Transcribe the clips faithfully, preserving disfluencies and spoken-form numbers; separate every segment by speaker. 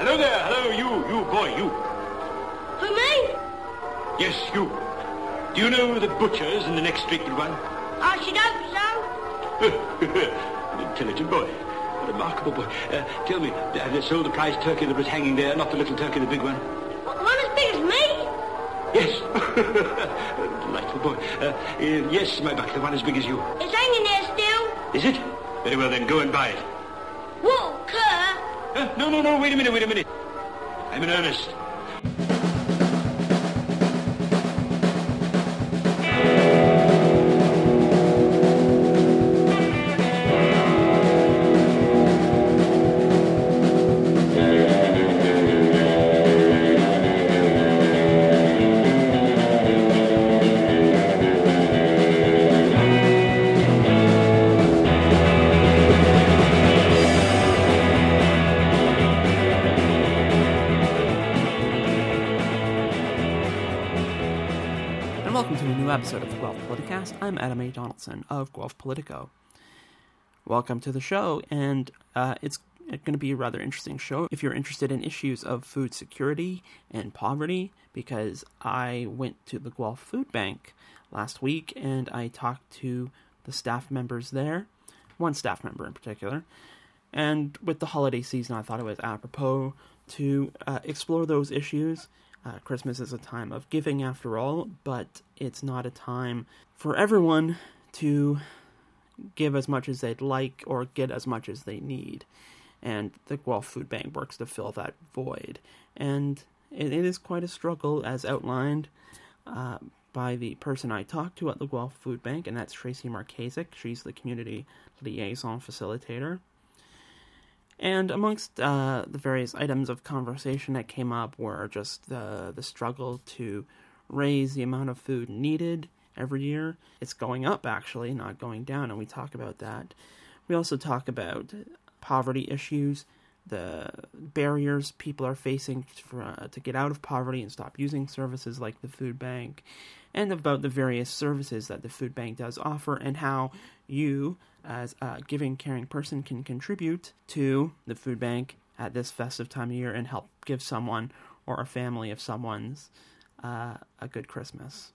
Speaker 1: Hello there, hello, you, you, boy, you.
Speaker 2: Who, me?
Speaker 1: Yes, you. Do you know the butcher's in the next street but one?
Speaker 2: I should hope so.
Speaker 1: An intelligent boy. A remarkable boy. Uh, tell me, have they sold the prize turkey that was hanging there, not the little turkey, the big one?
Speaker 2: What, the one as big as me?
Speaker 1: Yes. Delightful boy. Uh, uh, yes, my buck, the one as big as you.
Speaker 2: It's hanging there still.
Speaker 1: Is it? Very well, then, go and buy it.
Speaker 2: What, Kerr?
Speaker 1: Uh, no, no, no, wait a minute, wait a minute. I'm in earnest.
Speaker 3: Episode of the Guelph Politicast. I'm Adam A. Donaldson of Guelph Politico. Welcome to the show, and uh, it's going to be a rather interesting show if you're interested in issues of food security and poverty, because I went to the Guelph Food Bank last week and I talked to the staff members there, one staff member in particular, and with the holiday season I thought it was apropos to uh, explore those issues. Uh, Christmas is a time of giving after all, but it's not a time for everyone to give as much as they'd like or get as much as they need. And the Guelph Food Bank works to fill that void. And it, it is quite a struggle, as outlined uh, by the person I talked to at the Guelph Food Bank, and that's Tracy Markasic. She's the community liaison facilitator. And amongst uh, the various items of conversation that came up were just the the struggle to raise the amount of food needed every year. It's going up, actually, not going down, and we talk about that. We also talk about poverty issues, the barriers people are facing for, uh, to get out of poverty and stop using services like the food bank, and about the various services that the food bank does offer and how you, as a giving, caring person, can contribute to the food bank at this festive time of year and help give someone or a family of someone's uh, a good Christmas.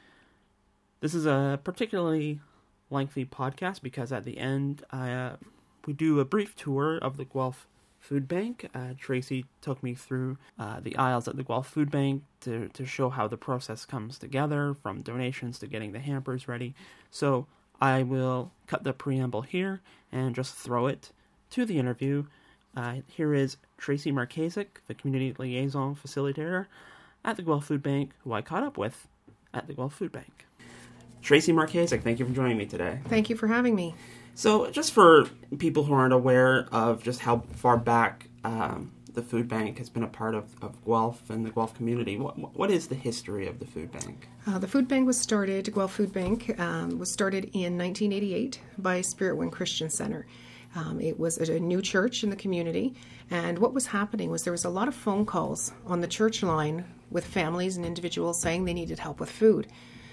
Speaker 3: This is a particularly lengthy podcast because at the end I, uh, we do a brief tour of the Guelph Food Bank. Uh, Tracy took me through uh, the aisles at the Guelph Food Bank to, to show how the process comes together, from donations to getting the hampers ready. So I will cut the preamble here and just throw it to the interview. Uh, here is Tracy Markasic, the community liaison facilitator at the Guelph Food Bank, who I caught up with at the Guelph Food Bank. Tracy Markasic, thank you for joining me today.
Speaker 4: Thank you for having me.
Speaker 3: So, just for people who aren't aware of just how far back um, the food bank has been a part of, of Guelph and the Guelph community, what, what is the history of the food bank?
Speaker 4: Uh, the food bank was started, Guelph Food Bank um, was started in nineteen eighty-eight by Spirit Wind Christian Center. Um, it was a new church in the community, and what was happening was there was a lot of phone calls on the church line with families and individuals saying they needed help with food.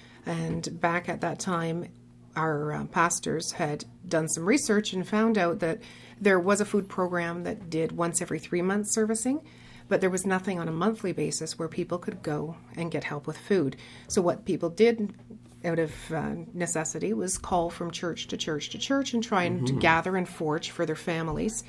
Speaker 4: And back at that time, our uh, pastors had done some research and found out that there was a food program that did once every three months servicing, but there was nothing on a monthly basis where people could go and get help with food. So what people did out of uh, necessity was call from church to church to church and try and mm-hmm. gather and forage for their families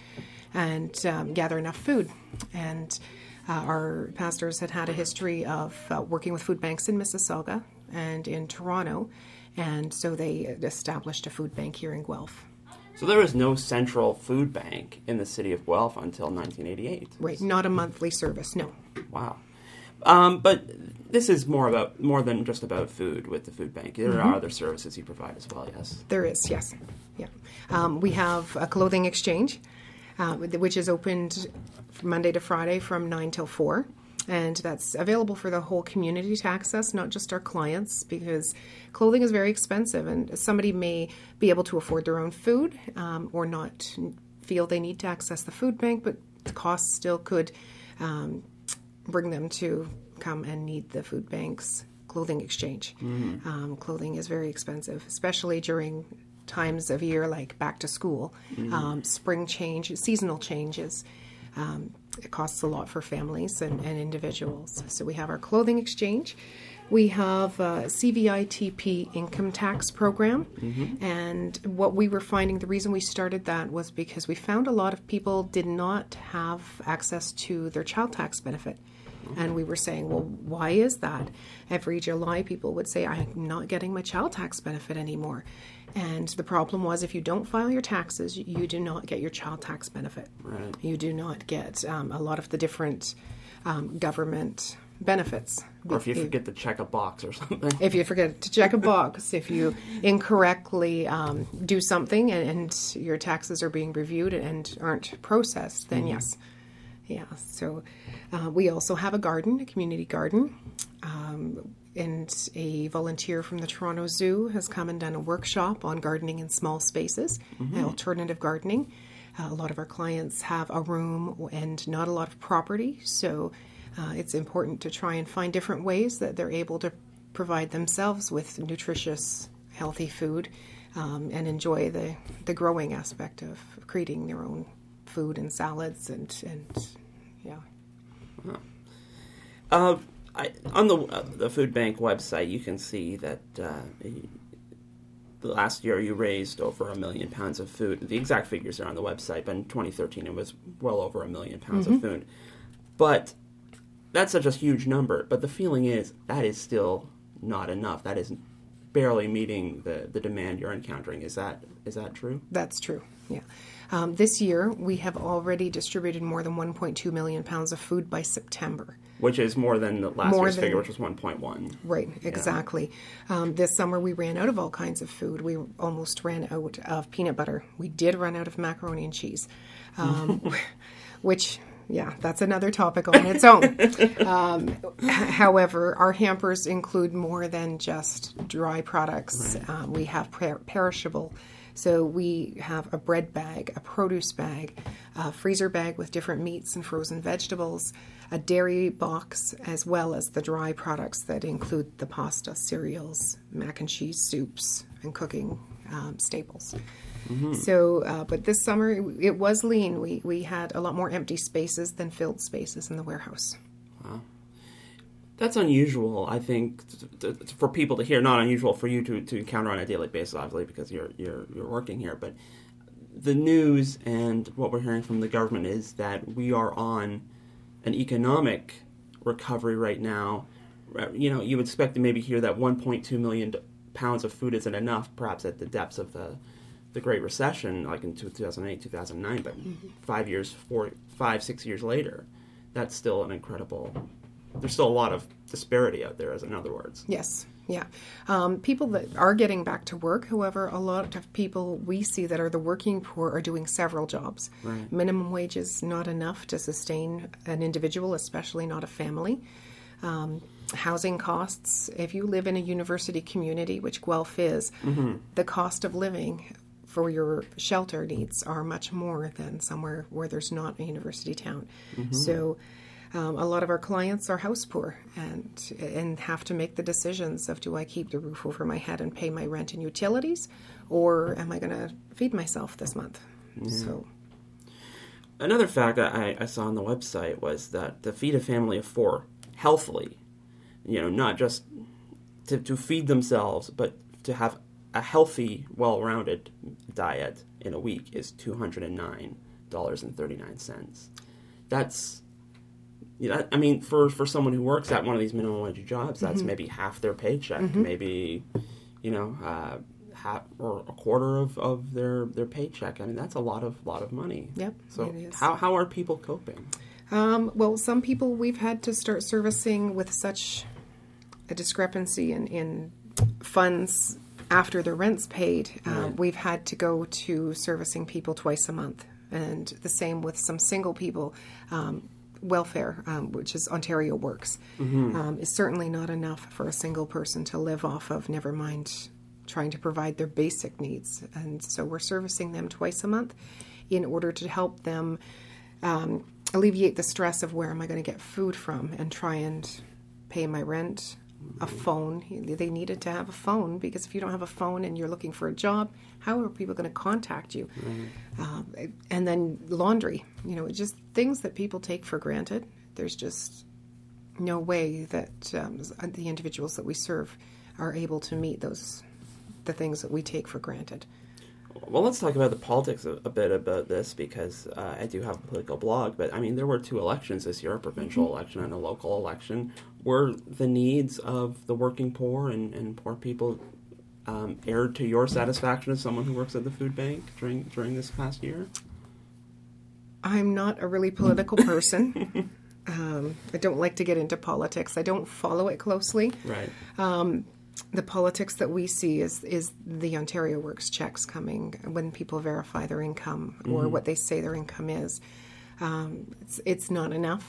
Speaker 4: and um, gather enough food. And uh, our pastors had had a history of uh, working with food banks in Mississauga and in Toronto, and so they established a food bank here in Guelph.
Speaker 3: So there was no central food bank in the city of Guelph until nineteen eighty-eight.
Speaker 4: Right, not a monthly service, no.
Speaker 3: Wow. Um, but this is more about more than just about food with the food bank. There mm-hmm. are other services you provide as well, yes?
Speaker 4: There is, yes. Yeah. Um, we have a clothing exchange, uh, which is opened Monday to Friday from nine till four. And that's available for the whole community to access, not just our clients, because clothing is very expensive and somebody may be able to afford their own food um, or not feel they need to access the food bank, but the costs still could um, bring them to come and need the food bank's clothing exchange. Mm-hmm. Um, clothing is very expensive, especially during times of year like back to school, mm-hmm. um, spring change, seasonal changes. Um, it costs a lot for families and, and individuals. So we have our clothing exchange. We have a C V I T P income tax program. Mm-hmm. And what we were finding, the reason we started that was because we found a lot of people did not have access to their child tax benefit. And we were saying, well, why is that? Every July, people would say, I'm not getting my child tax benefit anymore. And the problem was, if you don't file your taxes, you do not get your child tax benefit.
Speaker 3: Right.
Speaker 4: You do not get um, a lot of the different um, government benefits.
Speaker 3: Or if you forget to check a box or something.
Speaker 4: If you forget to check a box, if you incorrectly um, do something and, and your taxes are being reviewed and aren't processed, then mm-hmm. yes. Yeah, so uh, we also have a garden, a community garden, um, and a volunteer from the Toronto Zoo has come and done a workshop on gardening in small spaces, mm-hmm. alternative gardening. Uh, a lot of our clients have a room and not a lot of property, so uh, it's important to try and find different ways that they're able to provide themselves with nutritious, healthy food um, and enjoy the, the growing aspect of creating their own food and salads and, and yeah.
Speaker 3: Wow. Uh, I, on the uh, the food bank website, you can see that uh, the last year you raised over a million pounds of food. The exact figures are on the website, but in twenty thirteen it was well over a million pounds mm-hmm. of food. But that's such a huge number. But the feeling is that is still not enough. That is barely meeting the, the demand you're encountering. Is that is that true?
Speaker 4: That's true, yeah. Um, this year, we have already distributed more than one point two million pounds of food by September.
Speaker 3: Which is more than the last
Speaker 4: more
Speaker 3: year's
Speaker 4: than,
Speaker 3: figure, which was one point one.
Speaker 4: Right, exactly. Yeah. Um, this summer, we ran out of all kinds of food. We almost ran out of peanut butter. We did run out of macaroni and cheese, um, which... Yeah, that's another topic on its own. um, however, our hampers include more than just dry products. Right. Um, we have per- perishable. So we have a bread bag, a produce bag, a freezer bag with different meats and frozen vegetables, a dairy box, as well as the dry products that include the pasta, cereals, mac and cheese soups, and cooking um, staples. Mm-hmm. So, uh, but this summer it, it was lean. We we had a lot more empty spaces than filled spaces in the warehouse.
Speaker 3: Wow, that's unusual. I think to, to, for people to hear, not unusual for you to, to encounter on a daily basis, obviously, because you're you're you're working here. But the news and what we're hearing from the government is that we are on an economic recovery right now. You know, you would expect to maybe hear that one point two million pounds of food isn't enough, perhaps at the depths of the the Great Recession, like in two thousand eight, two thousand nine, but mm-hmm. five years, four, five, six years later, that's still an incredible, there's still a lot of disparity out there, as in other words.
Speaker 4: Yes, yeah. Um, people that are getting back to work, however, a lot of people we see that are the working poor are doing several jobs.
Speaker 3: Right.
Speaker 4: Minimum wage is not enough to sustain an individual, especially not a family. Um, housing costs, if you live in a university community, which Guelph is, mm-hmm. the cost of living for your shelter needs are much more than somewhere where there's not a university town. Mm-hmm. So um, a lot of our clients are house poor and and have to make the decisions of, do I keep the roof over my head and pay my rent and utilities, or am I going to feed myself this month? Mm-hmm. So
Speaker 3: another fact that I, I saw on the website was that to feed a family of four healthily, you know, not just to, to feed themselves, but to have a healthy, well-rounded diet in a week is two hundred nine dollars and thirty-nine cents. That's, you know, I mean, for, for someone who works at one of these minimum wage jobs, that's mm-hmm. maybe half their paycheck, mm-hmm. maybe, you know, uh, half or a quarter of, of their, their paycheck. I mean, that's a lot of lot of money.
Speaker 4: Yep.
Speaker 3: So
Speaker 4: it is.
Speaker 3: how how are people coping?
Speaker 4: Um, well, some people we've had to start servicing with such a discrepancy in, in funds after the rent's paid. Um, right. We've had to go to servicing people twice a month. And the same with some single people. Um, welfare, um, which is Ontario Works, mm-hmm. um, is certainly not enough for a single person to live off of, never mind trying to provide their basic needs. And so we're servicing them twice a month in order to help them um, alleviate the stress of where am I going to get food from and try and pay my rent, a phone. They needed to have a phone because if you don't have a phone and you're looking for a job, how are people going to contact you? Mm-hmm. Um, and then laundry, you know, just things that people take for granted. There's just no way that um, the individuals that we serve are able to meet those the things that we take for granted.
Speaker 3: Well, let's talk about the politics a, a bit about this because uh, I do have a political blog, but I mean, there were two elections this year, a provincial mm-hmm. election and a local election. Were the needs of the working poor and, and poor people um, aired to your satisfaction as someone who works at the food bank during during this past year?
Speaker 4: I'm not a really political person. um, I don't like to get into politics. I don't follow it closely.
Speaker 3: Right.
Speaker 4: Um, The politics that we see is is the Ontario Works checks coming when people verify their income or mm-hmm. what they say their income is. Um, it's it's not enough,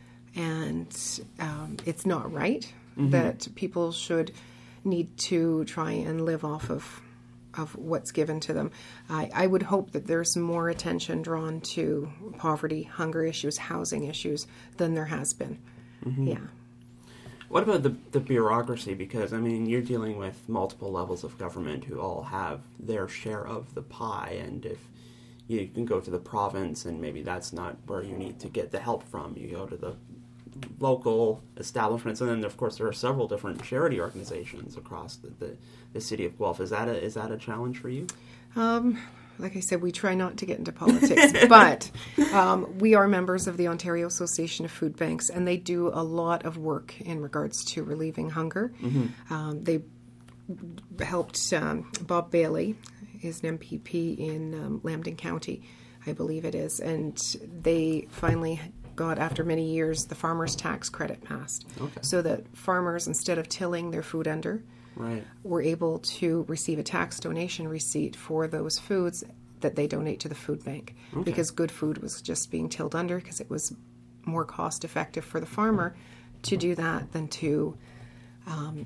Speaker 4: and um, it's not right mm-hmm. that people should need to try and live off of of what's given to them. I, I would hope that there's more attention drawn to poverty, hunger issues, housing issues than there has been. Mm-hmm. Yeah.
Speaker 3: What about the, the bureaucracy? Because, I mean, you're dealing with multiple levels of government who all have their share of the pie, and if you can go to the province and maybe that's not where you need to get the help from, you go to the local establishments, and then, of course, there are several different charity organizations across the, the, the city of Guelph. Is that a, is that a challenge for you?
Speaker 4: Um... Like I said, we try not to get into politics, but um, we are members of the Ontario Association of Food Banks, and they do a lot of work in regards to relieving hunger. Mm-hmm. Um, they helped um, Bob Bailey, is an M P P in um, Lambton County, I believe it is, and they finally got, after many years, the farmers' tax credit passed. Okay. So that farmers, instead of tilling their food under,
Speaker 3: right.
Speaker 4: were able to receive a tax donation receipt for those foods that they donate to the food bank. Okay. Because good food was just being tilled under because it was more cost effective for the farmer to do that than to um,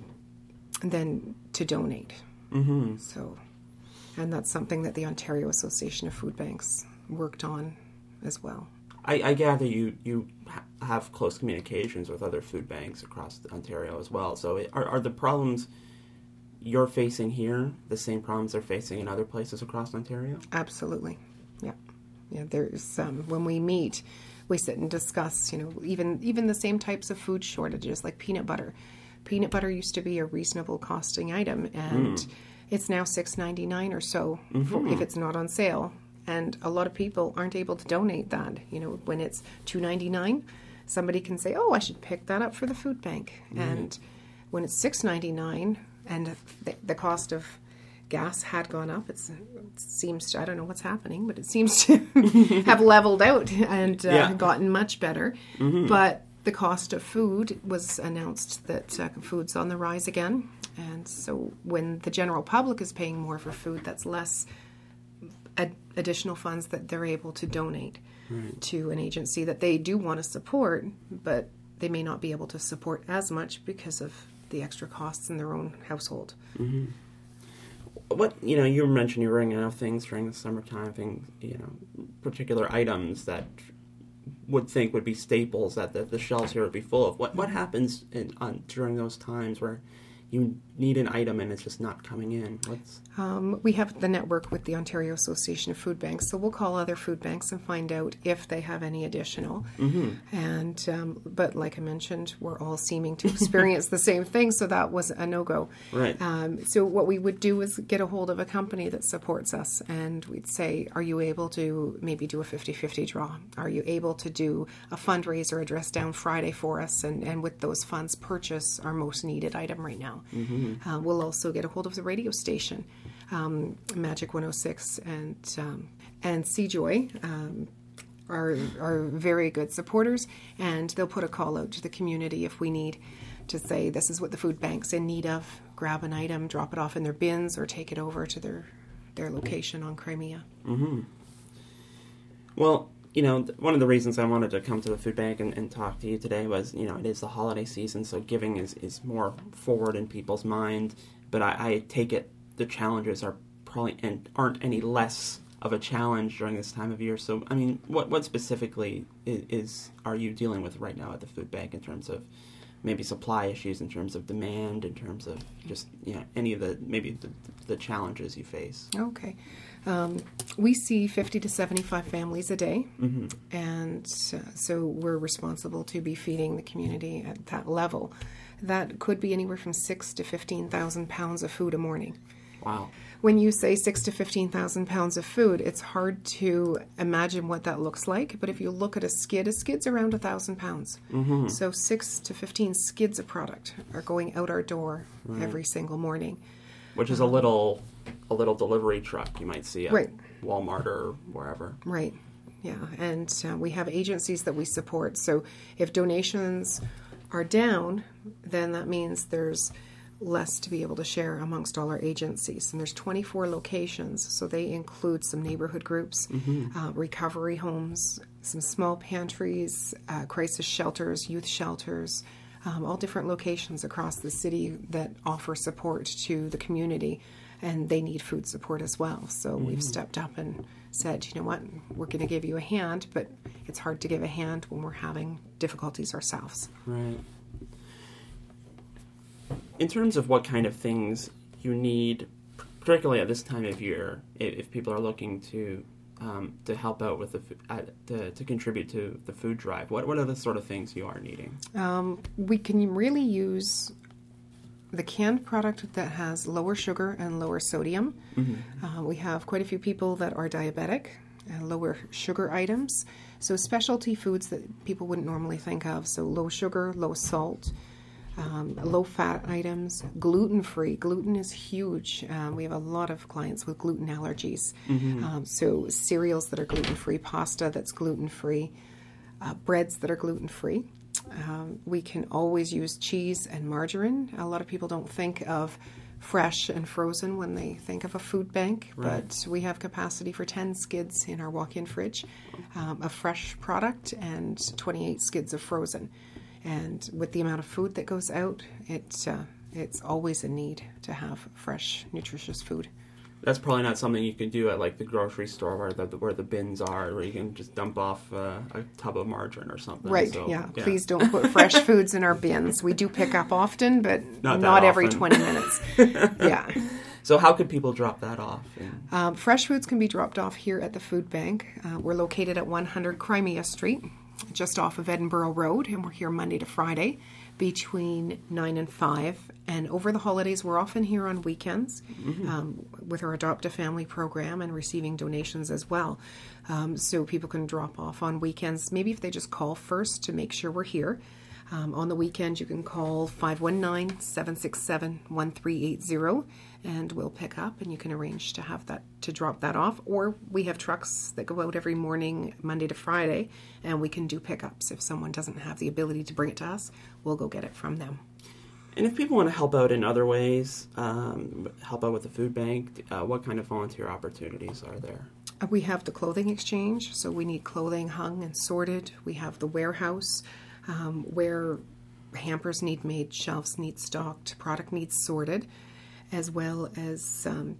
Speaker 4: than to donate. Mm-hmm. So, and that's something that the Ontario Association of Food Banks worked on as well.
Speaker 3: I, I gather you, you ha- have close communications with other food banks across Ontario as well. So it, are, are the problems you're facing here the same problems they're facing in other places across Ontario?
Speaker 4: Absolutely. Yeah. Yeah. There's um, when we meet, we sit and discuss, you know, even even the same types of food shortages like peanut butter. Peanut butter used to be a reasonable costing item, and mm. it's now six ninety-nine or so mm-hmm. for, if it's not on sale. And a lot of people aren't able to donate that. You know, when it's two ninety-nine, somebody can say, "Oh, I should pick that up for the food bank." Mm. And when it's six ninety-nine, and the, the cost of gas had gone up, it's, it seems to, I don't know what's happening, but it seems to have leveled out and uh, yeah. gotten much better. Mm-hmm. But the cost of food was announced that uh, food's on the rise again. And so when the general public is paying more for food, that's less ad- additional funds that they're able to donate right. to an agency that they do want to support, but they may not be able to support as much because of the extra costs in their own household. Mm-hmm.
Speaker 3: What, you know, you mentioned you were running out of things during the summertime, things, you know, particular items that would think would be staples that the, the shelves here would be full of. What what happens in, on, during those times where you need an item and it's just not coming in? What's...
Speaker 4: Um, we have the network with the Ontario Association of Food Banks, so we'll call other food banks and find out if they have any additional. Mm-hmm. And um, but like I mentioned, we're all seeming to experience the same thing, so that was a no-go.
Speaker 3: Right.
Speaker 4: Um, so what we would do is get a hold of a company that supports us, and we'd say, are you able to maybe do a fifty-fifty draw? Are you able to do a fundraiser, a Dress Down Friday for us, and, and with those funds purchase our most needed item right now? Mm-hmm. Uh, we'll also get a hold of the radio station, um, Magic one oh six, and um, and Seajoy um, are are very good supporters, and they'll put a call out to the community if we need to say this is what the food bank's in need of. Grab an item, drop it off in their bins, or take it over to their their location on Crimea.
Speaker 3: Mm-hmm. Well, you know, one of the reasons I wanted to come to the food bank and, and talk to you today was, you know, it is the holiday season, so giving is, is more forward in people's mind. But I, I take it the challenges are probably and aren't any less of a challenge during this time of year. So, I mean, what what specifically is, is are you dealing with right now at the food bank in terms of maybe supply issues in terms of demand, in terms of just, you know, any of the, maybe the, the challenges you face.
Speaker 4: Okay. Um, we see fifty to seventy-five families a day,
Speaker 3: Mm-hmm.
Speaker 4: and uh, so we're responsible to be feeding the community at that level. That could be anywhere from six to fifteen thousand pounds of food a morning.
Speaker 3: Wow.
Speaker 4: When you say six to fifteen thousand pounds of food, it's hard to imagine what that looks like. But if you look at a skid, a skid's around a thousand pounds.
Speaker 3: Mm-hmm.
Speaker 4: So six to fifteen skids of product are going out our door
Speaker 3: Right.
Speaker 4: every single morning.
Speaker 3: Which is a little, a little delivery truck you might see at
Speaker 4: Right.
Speaker 3: Walmart or wherever.
Speaker 4: Right. Yeah. And uh, we have agencies that we support. So if donations are down, then that means there's less to be able to share amongst all our agencies. And there's twenty-four locations, so they include some neighborhood groups,
Speaker 3: Mm-hmm.
Speaker 4: uh, recovery homes, some small pantries, uh, crisis shelters, youth shelters, um, all different locations across the city that offer support to the community, and they need food support as well. So
Speaker 3: Mm-hmm.
Speaker 4: we've stepped up and said, you know what, we're going to give you a hand, but it's hard to give a hand when we're having difficulties ourselves.
Speaker 3: Right. In terms of what kind of things you need, particularly at this time of year, if, if people are looking to um, to help out with the f- at, to, to contribute to the food drive, what what are the sort of things you are needing?
Speaker 4: Um, we can really use the canned product that has lower sugar and lower sodium.
Speaker 3: Mm-hmm.
Speaker 4: Uh, we have quite a few people that are diabetic and lower sugar items. So specialty foods that people wouldn't normally think of. So low sugar, low salt, um, low fat items, gluten free. Gluten is huge. Um, we have a lot of clients with gluten allergies.
Speaker 3: Mm-hmm.
Speaker 4: Um, so cereals that are gluten free, pasta that's gluten free, uh, breads that are gluten free. Um, we can always use cheese and margarine. A lot of people don't think of fresh and frozen when they think of a food bank,
Speaker 3: Right.
Speaker 4: but we have capacity for ten skids in our walk-in fridge um, of fresh product and twenty-eight skids of frozen. And with the amount of food that goes out, it, uh, it's always a need to have fresh, nutritious food.
Speaker 3: That's probably not something you can do at like the grocery store where the where the bins are, where you can just dump off uh, a tub of margarine or something.
Speaker 4: Right,
Speaker 3: So,
Speaker 4: yeah. Please don't put fresh foods in our bins. We do pick up often, but
Speaker 3: Not
Speaker 4: not,
Speaker 3: that
Speaker 4: every
Speaker 3: often.
Speaker 4: twenty minutes. Yeah.
Speaker 3: So how could people drop that off? And,
Speaker 4: Um, fresh foods can be dropped off here at the food bank. Uh, we're located at one hundred Crimea Street, just off of Edinburgh Road, and we're here Monday to Friday between nine and five. And over the holidays, we're often here on weekends um, with our Adopt a Family program and receiving donations as well. Um, so people can drop off on weekends, maybe if they just call first to make sure we're here. Um, on the weekend, you can call five one nine, seven six seven, one three eight zero and we'll pick up, and you can arrange to have that, to drop that off. Or we have trucks that go out every morning, Monday to Friday, and we can do pickups. If someone doesn't have the ability to bring it to us, we'll go get it from them.
Speaker 3: and if people want to help out in other ways, um, help out with the food bank, uh, what kind of volunteer opportunities are there?
Speaker 4: Uh, We have the clothing exchange, so we need clothing hung and sorted. We have the warehouse, um, where hampers need made, shelves need stocked, product needs sorted, as well as um,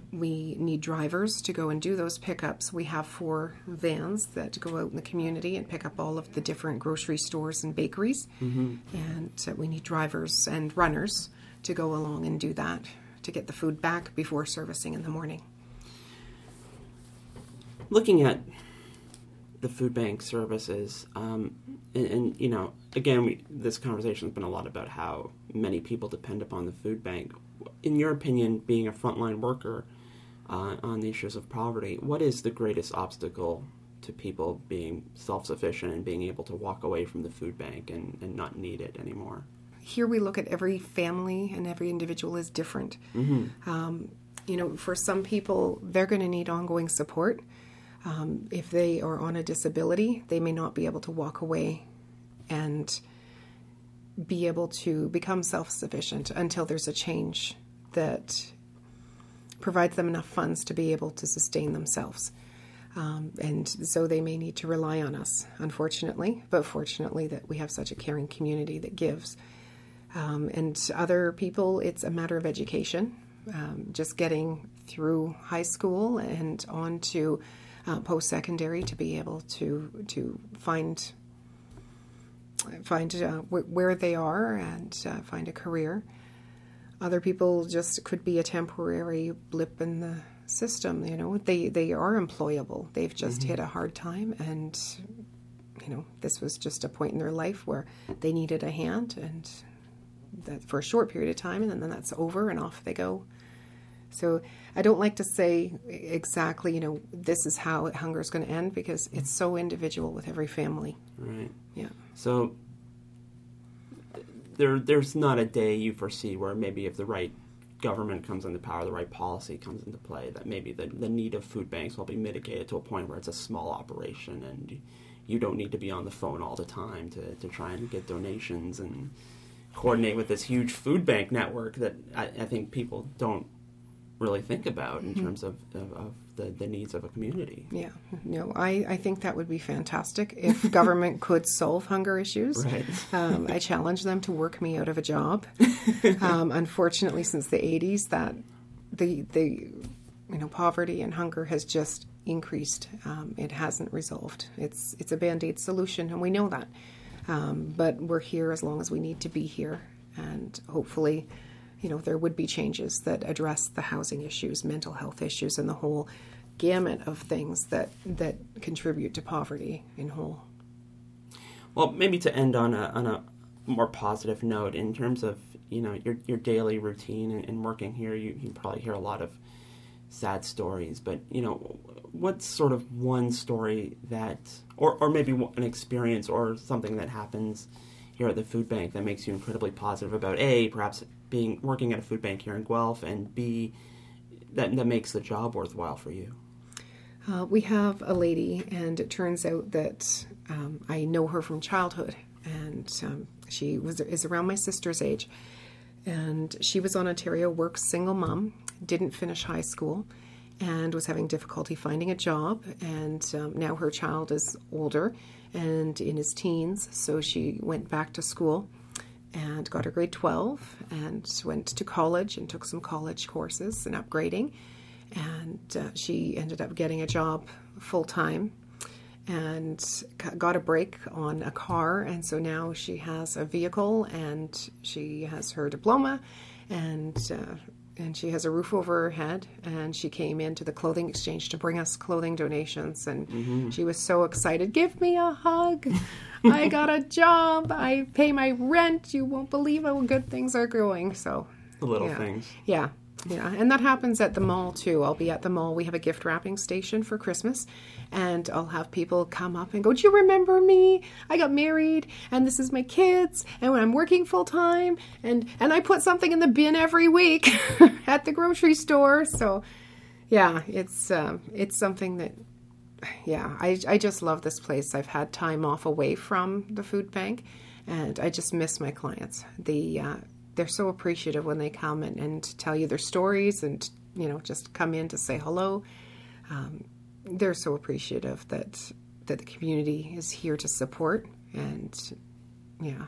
Speaker 4: we need drivers to go and do those pickups. We have four vans that go out in the community and pick up all of the different grocery stores and bakeries. Mm-hmm. And uh, we need drivers and runners to go along and do that, to get the food back before servicing in the morning.
Speaker 3: Looking at the food bank services, um, and, and you know, again, we, this conversation has been a lot about how many people depend upon the food bank. In your opinion, being a frontline worker uh, on the issues of poverty, what is the greatest obstacle to people being self-sufficient and being able to walk away from the food bank and, and not need it anymore?
Speaker 4: Here we look at every family and every individual is different.
Speaker 3: Mm-hmm.
Speaker 4: Um, you know, for some people, they're going to need ongoing support. Um, if they are on a disability, they may not be able to walk away and be able to become self-sufficient until there's a change that provides them enough funds to be able to sustain themselves. Um, and so they may need to rely on us, unfortunately, but fortunately that we have such a caring community that gives. Um, and other people, it's a matter of education, um, just getting through high school and on to uh, post-secondary to be able to to find find uh, w- where they are and uh, find a career. Other people just could be a temporary blip in the system. You know, they they are employable. They've just mm-hmm. hit a hard time, and you know, this was just a point in their life where they needed a hand, and that for a short period of time, and then that's over, and off they go. So I don't like to say exactly, you know, this is how hunger is going to end, because it's so individual with every family.
Speaker 3: Right.
Speaker 4: Yeah.
Speaker 3: So there, there's not a day you foresee where maybe if the right government comes into power, the right policy comes into play, that maybe the, the need of food banks will be mitigated to a point where it's a small operation and you don't need to be on the phone all the time to, to try and get donations and coordinate with this huge food bank network that I, I think people don't really think about in mm-hmm. terms of, of, of the, the needs of a community.
Speaker 4: Yeah, no, I, I think that would be fantastic if government could solve hunger issues.
Speaker 3: Right.
Speaker 4: Um, I challenge them to work me out of a job. um, unfortunately, since the eighties, that the the you know poverty and hunger has just increased. Um, it hasn't resolved. It's it's a Band-Aid solution, and we know that. Um, but we're here as long as we need to be here, and hopefully, you know, there would be changes that address the housing issues, mental health issues, and the whole gamut of things that, that contribute to poverty in whole.
Speaker 3: Well, maybe to end on a on a more positive note, in terms of, you know, your your daily routine and, and working here, you, you probably hear a lot of sad stories, but, you know, what's sort of one story that, or, or maybe an experience or something that happens here at the food bank that makes you incredibly positive about, A, perhaps being working at a food bank here in Guelph, and B, that, that makes the job worthwhile for you?
Speaker 4: Uh, we have a lady, and it turns out that um, I know her from childhood, and um, she was is around my sister's age, and she was on Ontario Works, single mom, didn't finish high school, and was having difficulty finding a job, and um, now her child is older and in his teens, so she went back to school and got her grade twelve and went to college and took some college courses and upgrading, and uh, she ended up getting a job full-time and got a break on a car, and so now she has a vehicle and she has her diploma, and uh, and she has a roof over her head, and she came into the clothing exchange to bring us clothing donations, and mm-hmm. she was so excited. Give me a hug. I got a job. I pay my rent. You won't believe how good things are going. So
Speaker 3: the little
Speaker 4: yeah.
Speaker 3: things.
Speaker 4: Yeah. Yeah, and that happens at the mall too. I'll be at the mall. We have a gift wrapping station for Christmas, and I'll have people come up and go, "Do you remember me? I got married, and this is my kids, and when I'm working full time, and and I put something in the bin every week at the grocery store." So, yeah, it's um, it's something that, yeah, I I just love this place. I've had time off away from the food bank, and I just miss my clients. The uh, They're so appreciative when they come and, and tell you their stories and, you know, just come in to say hello. Um, they're so appreciative that that the community is here to support. And, yeah,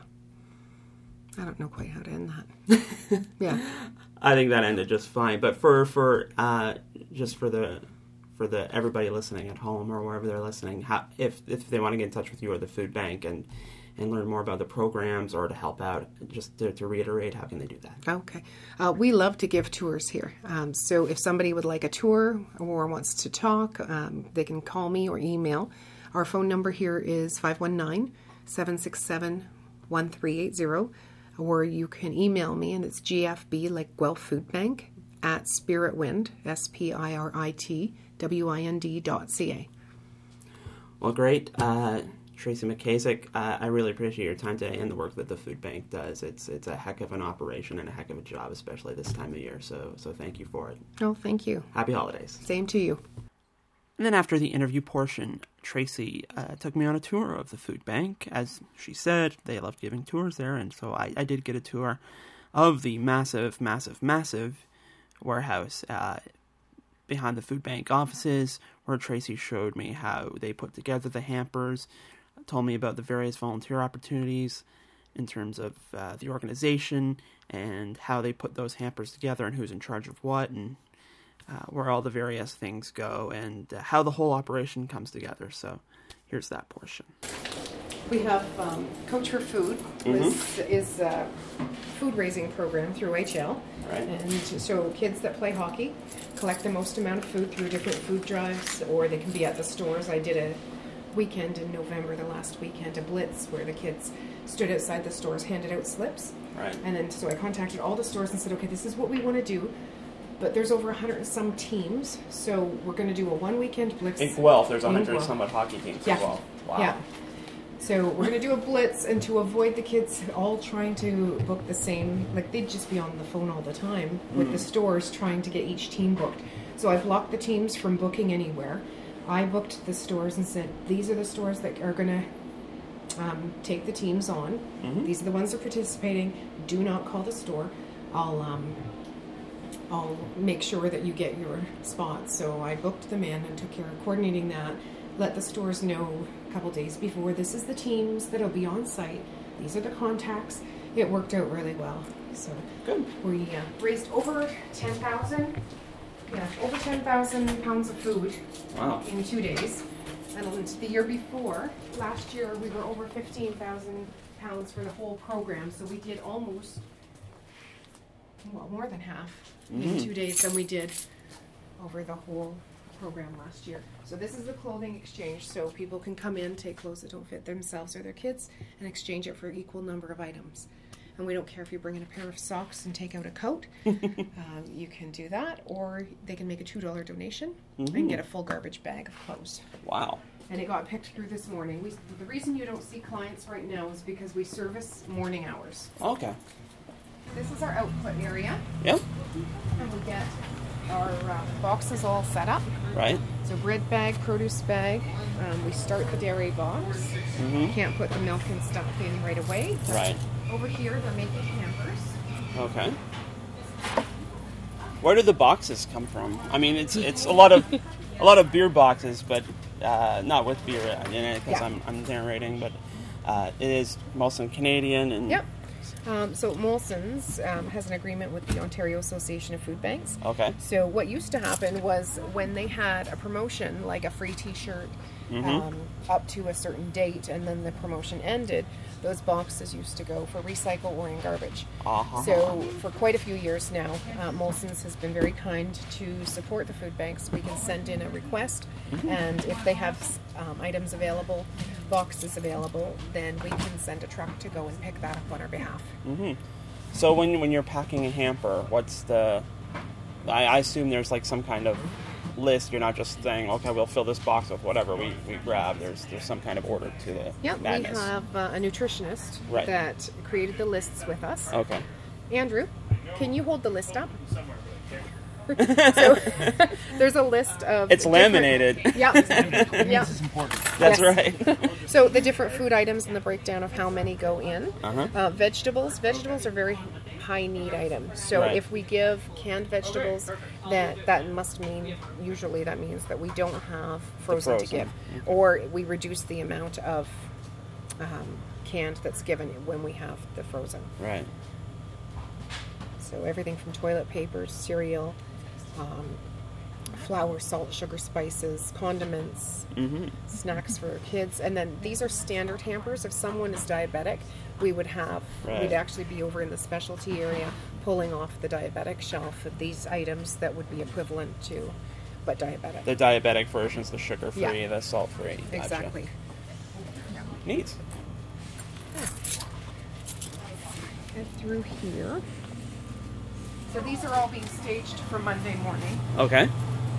Speaker 4: I don't know quite how to end that. Yeah.
Speaker 3: I think that ended just fine. But for, for uh, just for the for the everybody listening at home or wherever they're listening, how, if, if they want to get in touch with you or the food bank and and learn more about the programs or to help out, just to, to reiterate, how can they do that?
Speaker 4: Okay. Uh, we love to give tours here. Um, so if somebody would like a tour or wants to talk, um, they can call me or email. Our phone number here is five one nine, seven six seven, one three eight zero, or you can email me, and it's G F B, like Guelph Food Bank, at Spiritwind, S P I R I T W I N D dot C A.
Speaker 3: Well, great. Uh, Tracy McKasick, uh, I really appreciate your time today and the work that the food bank does. It's it's a heck of an operation and a heck of a job, especially this time of year. So so thank you for it.
Speaker 4: Oh, thank you.
Speaker 3: Happy holidays.
Speaker 4: Same to you.
Speaker 3: And then after the interview portion, Tracy uh, took me on a tour of the food bank. As she said, they love giving tours there, and so I, I did get a tour of the massive, massive, massive warehouse uh, behind the food bank offices, where Tracy showed me how they put together the hampers, told me about the various volunteer opportunities in terms of uh, the organization and how they put those hampers together and who's in charge of what and uh, where all the various things go and uh, how the whole operation comes together. So here's that portion.
Speaker 4: We have um, Coach for Food,
Speaker 3: Mhm.
Speaker 4: was, is a food raising program through H L.
Speaker 3: Right.
Speaker 4: And so kids that play hockey collect the most amount of food through different food drives, or they can be at the stores. I did a weekend in November, the last weekend, a blitz where the kids stood outside the stores, handed out slips.
Speaker 3: Right.
Speaker 4: And then so I contacted all the stores and said, okay, this is what we want to do. But there's over a hundred and some teams, so we're going to do a one weekend blitz.
Speaker 3: In Guelph, there's a
Speaker 4: in
Speaker 3: hundred
Speaker 4: Guelph.
Speaker 3: somewhat hockey teams
Speaker 4: Yeah.
Speaker 3: as well. Wow.
Speaker 4: Yeah. So we're going to do a blitz, and to avoid the kids all trying to book the same, like they'd just be on the phone all the time with
Speaker 3: Mm.
Speaker 4: the stores trying to get each team booked. So I blocked the teams from booking anywhere. I booked the stores and said, these are the stores that are going to um, take the teams on.
Speaker 3: Mhm.
Speaker 4: These are the ones that are participating. Do not call the store. I'll um, I'll make sure that you get your spots. So I booked them in and took care of coordinating that. Let the stores know a couple days before, this is the teams that'll be on site. These are the contacts. It worked out really well. So
Speaker 3: Good.
Speaker 4: we uh, raised over ten thousand, yeah, over ten thousand pounds of food
Speaker 3: Wow.
Speaker 4: in two days. And the year before, last year, we were over fifteen thousand pounds for the whole program. So we did almost, well, more than half in
Speaker 3: Mhm.
Speaker 4: two days than we did over the whole program last year. So this is the clothing exchange. So people can come in, take clothes that don't fit themselves or their kids, and exchange it for equal number of items. And we don't care if you bring in a pair of socks and take out a coat. um, you can do that, or they can make a two dollar donation
Speaker 3: Mhm.
Speaker 4: and get a full garbage bag of clothes.
Speaker 3: Wow.
Speaker 4: And it got picked through this morning. We, the reason you don't see clients right now is because we service morning hours.
Speaker 3: Okay.
Speaker 4: This is our output area,
Speaker 3: Yep.
Speaker 4: and we get our uh, boxes all set up.
Speaker 3: Right.
Speaker 4: So bread bag, produce bag. Um, we start the dairy box.
Speaker 3: Mhm.
Speaker 4: Can't put the milk and stuff in right away. but
Speaker 3: Right.
Speaker 4: Over here, they're making hampers.
Speaker 3: Okay. Where do the boxes come from? I mean, it's it's a lot of a lot of beer boxes, but uh, not with beer in it because
Speaker 4: Yeah.
Speaker 3: I'm I'm narrating. But uh, it is mostly Canadian and
Speaker 4: Yep. Um, so Molson's um, has an agreement with the Ontario Association of Food Banks.
Speaker 3: Okay.
Speaker 4: So what used to happen was when they had a promotion, like a free T-shirt,
Speaker 3: Mhm.
Speaker 4: um, up to a certain date, and then the promotion ended, those boxes used to go for recycle or in garbage.
Speaker 3: Uh-huh.
Speaker 4: So for quite a few years now, uh, Molson's has been very kind to support the food banks. We can send in a request,
Speaker 3: Mm-hmm.
Speaker 4: and if they have um, items available, boxes available, then we can send a truck to go and pick that up on our behalf.
Speaker 3: Hmm. So when when you're packing a hamper, what's the? I, I assume there's like some kind of list. You're not just saying, okay, we'll fill this box with whatever we, we grab. There's there's some kind of order to the
Speaker 4: Yep,
Speaker 3: madness.
Speaker 4: we have uh, a nutritionist
Speaker 3: Right.
Speaker 4: that created the lists with us.
Speaker 3: Okay.
Speaker 4: Andrew, can you hold the list up? So there's a list of
Speaker 3: It's
Speaker 4: different-
Speaker 3: laminated.
Speaker 4: Yep. Yep.
Speaker 3: That's
Speaker 4: Yes.
Speaker 3: right.
Speaker 4: So the different food items and the breakdown of how many go in.
Speaker 3: Uh-huh.
Speaker 4: Uh, vegetables. Vegetables are very high need items. So
Speaker 3: Right.
Speaker 4: if we give canned vegetables, that that must mean usually that means that we don't have frozen, to
Speaker 3: frozen.
Speaker 4: give, or we reduce the amount of um, canned that's given when we have the frozen.
Speaker 3: Right.
Speaker 4: So everything from toilet paper, cereal, um, flour, salt, sugar, spices, condiments,
Speaker 3: Mm-hmm.
Speaker 4: snacks for kids, and then these are standard hampers. If someone is diabetic, we would have
Speaker 3: Right.
Speaker 4: we'd actually be over in the specialty area pulling off the diabetic shelf of these items that would be equivalent to, but diabetic.
Speaker 3: The diabetic version's the sugar-free,
Speaker 4: Yeah.
Speaker 3: the salt-free. Gotcha.
Speaker 4: Exactly.
Speaker 3: Neat.
Speaker 4: And through here. So these are all being staged for Monday morning.
Speaker 3: Okay.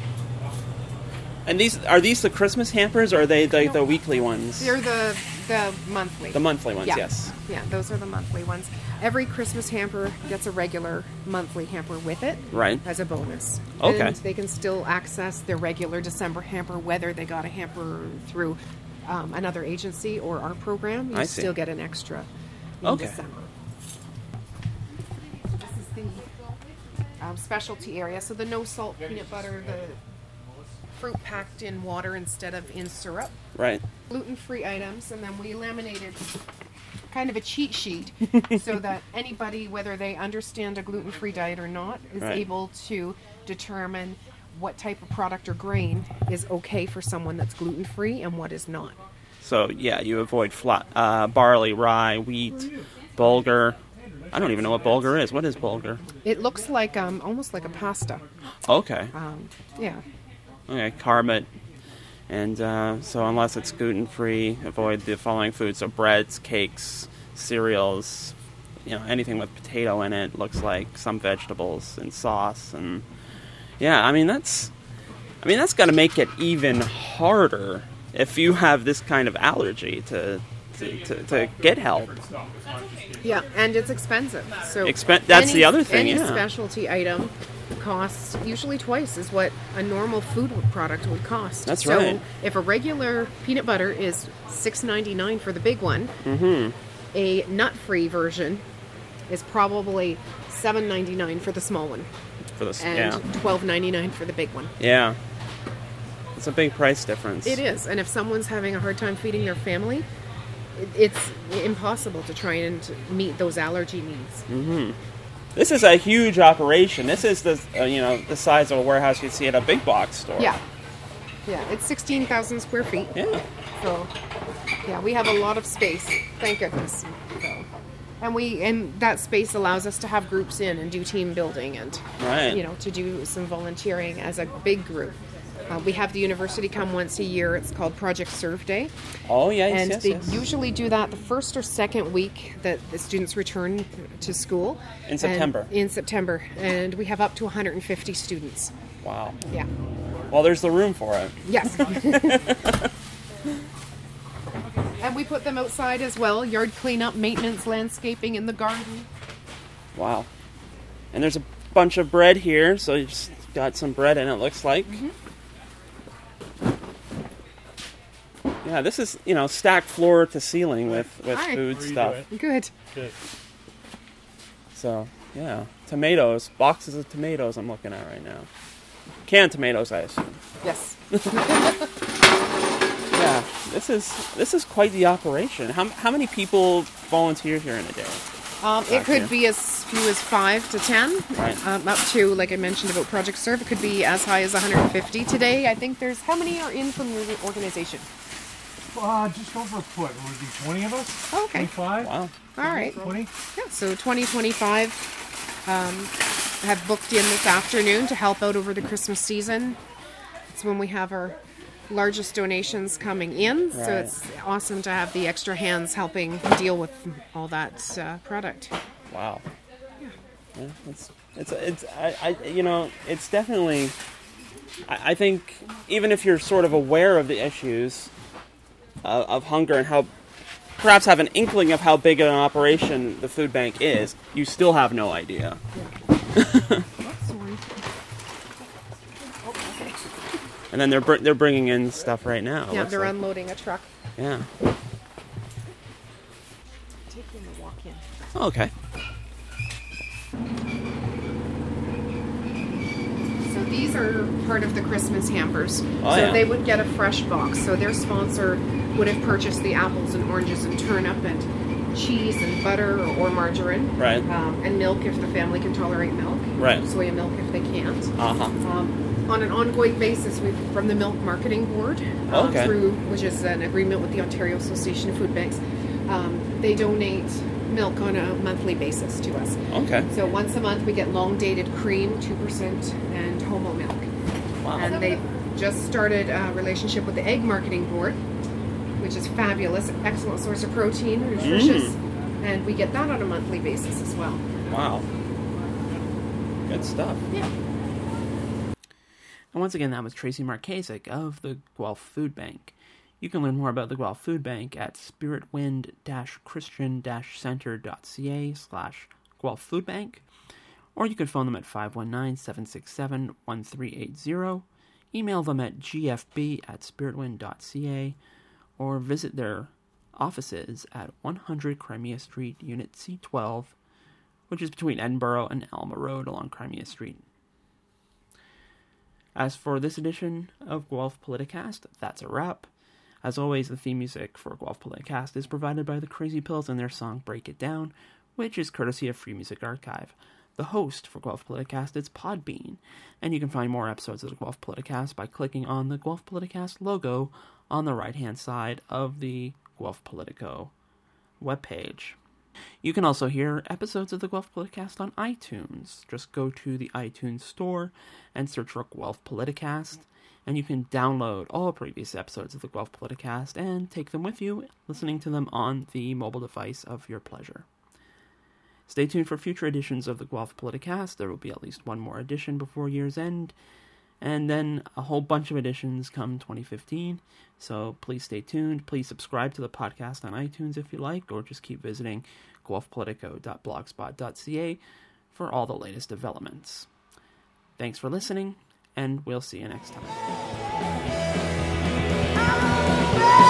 Speaker 3: And these are these the Christmas hampers, or are they the,
Speaker 4: No.
Speaker 3: the weekly ones?
Speaker 4: They're the the monthly.
Speaker 3: The monthly ones,
Speaker 4: Yeah.
Speaker 3: yes.
Speaker 4: Yeah, those are the monthly ones. Every Christmas hamper gets a regular monthly hamper with it.
Speaker 3: Right.
Speaker 4: As a bonus.
Speaker 3: Okay.
Speaker 4: And they can still access their regular December hamper, whether they got a hamper through um, another agency or our program. You
Speaker 3: I see.
Speaker 4: still get an extra in
Speaker 3: Okay.
Speaker 4: December. This is the um, specialty area. So the no salt peanut butter, the fruit packed in water instead of in syrup.
Speaker 3: Right.
Speaker 4: Gluten-free items, and then we laminated kind of a cheat sheet so that anybody, whether they understand a gluten-free diet or not, is
Speaker 3: Right.
Speaker 4: able to determine what type of product or grain is okay for someone that's gluten-free and what is not.
Speaker 3: So, yeah, you avoid flat, uh, barley, rye, wheat, bulgur. I don't even know what bulgur is. What is bulgur?
Speaker 4: It looks like um, almost like a pasta.
Speaker 3: Okay.
Speaker 4: Um, yeah.
Speaker 3: Okay, carb it. And uh, so unless it's gluten-free, avoid the following foods. So breads, cakes, cereals, you know, anything with potato in it, looks like, some vegetables and sauce. And yeah, I mean, that's, I mean, that's got to make it even harder if you have this kind of allergy to to, to, to get help.
Speaker 4: Yeah, and it's expensive. So
Speaker 3: Expen- that's
Speaker 4: any,
Speaker 3: the other thing,
Speaker 4: any
Speaker 3: yeah.
Speaker 4: specialty item costs usually twice as what a normal food product would cost.
Speaker 3: That's
Speaker 4: so
Speaker 3: right.
Speaker 4: if a regular peanut butter is six ninety-nine for the big one,
Speaker 3: Mm-hmm.
Speaker 4: a nut-free version is probably seven ninety-nine for the small one,
Speaker 3: For this,
Speaker 4: and
Speaker 3: yeah.
Speaker 4: twelve ninety-nine for the big one.
Speaker 3: Yeah. It's a big price difference.
Speaker 4: It is, and if someone's having a hard time feeding their family, it, it's impossible to try and meet those allergy needs.
Speaker 3: Mm-hmm. This is a huge operation. This is the uh, you know the size of a warehouse you'd see at a big box store.
Speaker 4: Yeah, yeah, it's sixteen thousand square feet.
Speaker 3: Yeah.
Speaker 4: So, yeah, we have a lot of space. Thank goodness. So, and we and that space allows us to have groups in and do team building and
Speaker 3: Right.
Speaker 4: you know to do some volunteering as a big group. Uh, we have the university come once a year. It's called Project Serve Day.
Speaker 3: Oh yes,
Speaker 4: And
Speaker 3: yes,
Speaker 4: they
Speaker 3: yes.
Speaker 4: usually do that the first or second week that the students return to school.
Speaker 3: In
Speaker 4: And-
Speaker 3: September.
Speaker 4: in September. And we have up to one hundred fifty students.
Speaker 3: Wow.
Speaker 4: Yeah.
Speaker 3: Well, there's the room for it.
Speaker 4: Yes. And we put them outside as well. Yard cleanup, maintenance, landscaping in the garden.
Speaker 3: Wow. And there's a bunch of bread here, so you just got some bread in it, looks like.
Speaker 4: Mm-hmm.
Speaker 3: Yeah, this is, you know, stacked floor to ceiling with, with
Speaker 4: Hi.
Speaker 3: food
Speaker 5: How are you
Speaker 3: stuff.
Speaker 5: doing?
Speaker 4: Good.
Speaker 5: Good.
Speaker 3: So, yeah. Tomatoes. Boxes of tomatoes I'm looking at right now. Canned tomatoes, I assume.
Speaker 4: Yes.
Speaker 3: Yeah, this is this is quite the operation. How how many people volunteer here in a day?
Speaker 4: Um, it
Speaker 3: Back
Speaker 4: could
Speaker 3: here.
Speaker 4: be as few as five to ten,
Speaker 3: Right.
Speaker 4: um, up to, like I mentioned about Project Serve, it could be as high as one hundred fifty today. I think there's, how many are in from your organization?
Speaker 5: Uh, just over a foot. Would it be twenty of us?
Speaker 4: Oh, okay.
Speaker 5: twenty-five?
Speaker 3: Wow.
Speaker 4: All right.
Speaker 5: twenty?
Speaker 4: Yeah, so twenty twenty-five um, have booked in this afternoon to help out over the Christmas season. It's when we have our largest donations coming in, so
Speaker 3: Right.
Speaker 4: it's awesome to have the extra hands helping deal with all that uh, product.
Speaker 3: Wow. Yeah, it's it's it's I, I you know it's definitely. I, I think even if you're sort of aware of the issues uh, of hunger and how perhaps have an inkling of how big an operation the food bank is, you still have no idea.
Speaker 4: Sorry.
Speaker 3: And then they're br- they're bringing in stuff right now. it
Speaker 4: Yeah,
Speaker 3: looks
Speaker 4: they're
Speaker 3: like.
Speaker 4: unloading a truck.
Speaker 3: Yeah.
Speaker 4: Take them to walk in.
Speaker 3: Oh, okay.
Speaker 4: So these are part of the Christmas hampers.
Speaker 3: Oh,
Speaker 4: so
Speaker 3: yeah.
Speaker 4: they would get a fresh box. So their sponsor would have purchased the apples and oranges and turnip and cheese and butter or margarine.
Speaker 3: Right.
Speaker 4: Um, and milk if the family can tolerate milk.
Speaker 3: Right.
Speaker 4: Soya milk if they can't.
Speaker 3: Uh huh.
Speaker 4: Um, on an ongoing basis, we from the Milk Marketing Board, uh,
Speaker 3: Okay.
Speaker 4: through which is an agreement with the Ontario Association of Food Banks, um, they donate milk on a monthly basis to us.
Speaker 3: Okay.
Speaker 4: So once a month we get long dated cream, two percent, and homo milk.
Speaker 3: Wow.
Speaker 4: And they've just started a relationship with the Egg Marketing Board, which is fabulous, excellent source of protein, nutritious,
Speaker 3: Mm.
Speaker 4: and we get that on a monthly basis as well.
Speaker 3: Wow. Good stuff.
Speaker 4: Yeah.
Speaker 3: And once again, that was Tracy Markasik of the Guelph Food Bank. You can learn more about the Guelph Food Bank at spiritwind-christian-center.ca slash Guelph Food Bank, or you can phone them at five one nine, seven six seven, one three eight zero, email them at g f b at spiritwind.ca, or visit their offices at one hundred Crimea Street, Unit C twelve, which is between Edinburgh and Alma Road along Crimea Street. As for this edition of Guelph Politicast, that's a wrap. As always, the theme music for Guelph Politicast is provided by the Crazy Pills and their song Break It Down, which is courtesy of Free Music Archive. the host for Guelph Politicast is Podbean, and you can find more episodes of the Guelph Politicast by clicking on the Guelph Politicast logo on the right-hand side of the Guelph Politico webpage. You can also hear episodes of the Guelph Politicast on iTunes. Just go to the iTunes store and search for Guelph Politicast, and you can download all previous episodes of the Guelph Politicast and take them with you, listening to them on the mobile device of your pleasure. Stay tuned for future editions of the Guelph Politicast. There will be at least one more edition before year's end, and then a whole bunch of editions come twenty fifteen, so please stay tuned. Please subscribe to the podcast on iTunes if you like, or just keep visiting guelph politico dot blogspot dot c a for all the latest developments. Thanks for listening, and we'll see you next time.